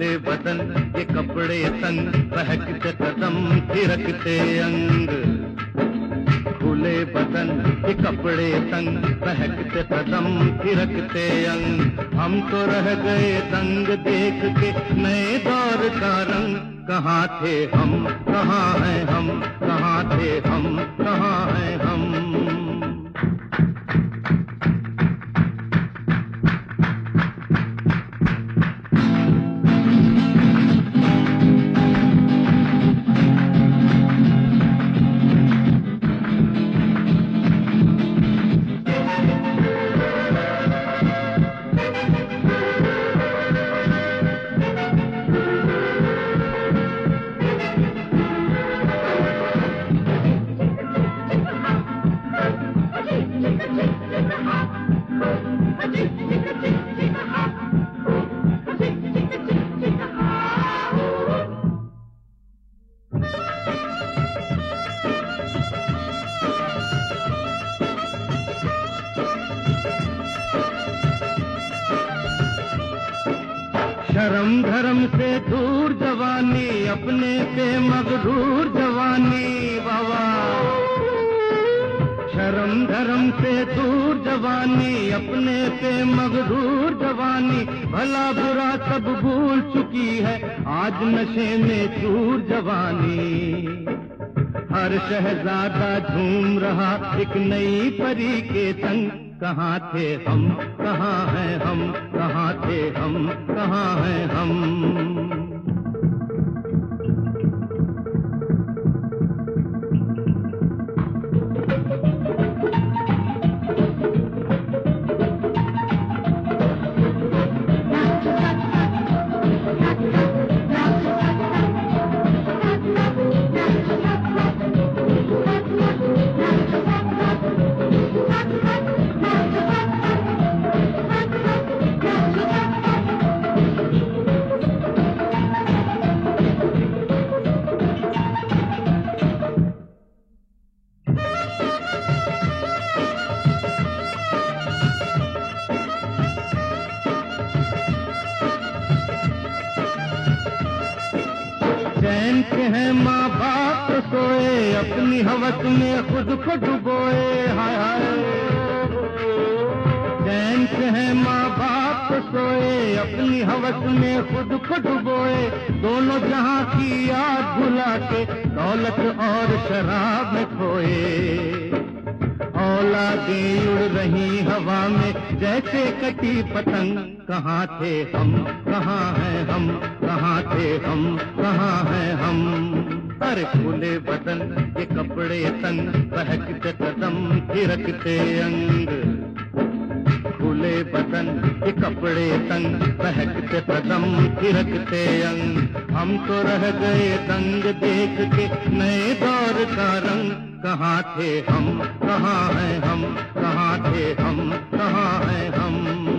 खुले बदन ये कपड़े तंग, बहकते कदम थिरकते अंग। खुले बदन ये कपड़े तंग, बहकते कदम थिरकते अंग। हम तो रह गए दंग देख के नए दौर का रंग। कहाँ थे हम, कहाँ हैं हम, कहाँ थे हम, कहाँ हैं हम। शर्म धर्म से दूर जवानी, अपने से मगरूर जवानी बाबा। शर्म धर्म से दूर जवानी, अपने से मगरूर जवानी। भला बुरा सब भूल चुकी है आज नशे में चूर जवानी। हर शहजादा झूम रहा एक नई परी के संग। कहाँ थे हम, कहाँ हैं हम, कहाँ थे हम, कहाँ हैं हम। चैन के हैं माँ बाप सोए, अपनी हवस में खुद को डुबोए। हाय हाय। चैन के हैं माँ बाप सोए, अपनी हवस में खुद को डुबोए। दोनों जहां की याद भुला के दौलत और शराब में खोए। औलादें उड़ रही हवा में जैसे कटी पतंग। कहाँ थे हम, कहाँ हैं हम, कहाँ थे हम, कहाँ हैं हम। अरे खुले बदन ये कपड़े तंग, बहकते कदम थिरकते अंग। खुले बदन ये कपड़े तंग, बहकते कदम थिरकते अंग। हम तो रह गए दंग देख के नए दौर का रंग। कहाँ थे हम, कहाँ हैं हम, कहाँ थे हम, कहाँ हैं हम।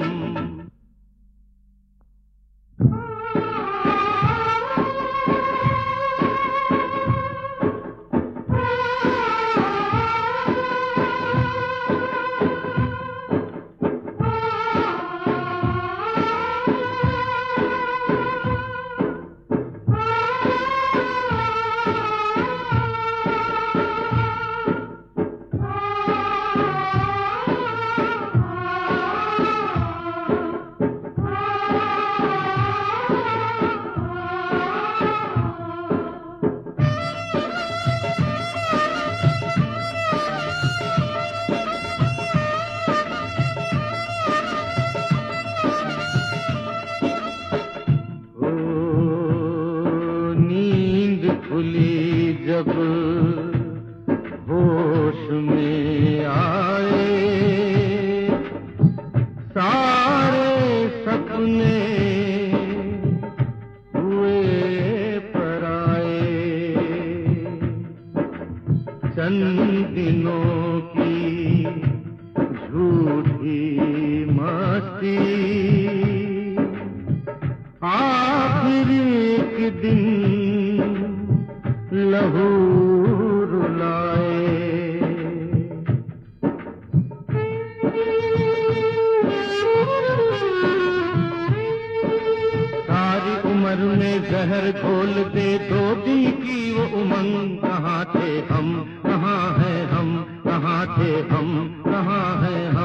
खुली जब होश में आए, सारे सपने हुए पराए। चंद दिनों की झूठी मस्ती आखिर एक दिन लहू रुलाए। सारी उम्र जो दिन की वो उमंग, कहाँ थे हम, कहाँ है हम, कहाँ थे हम, कहाँ है हम।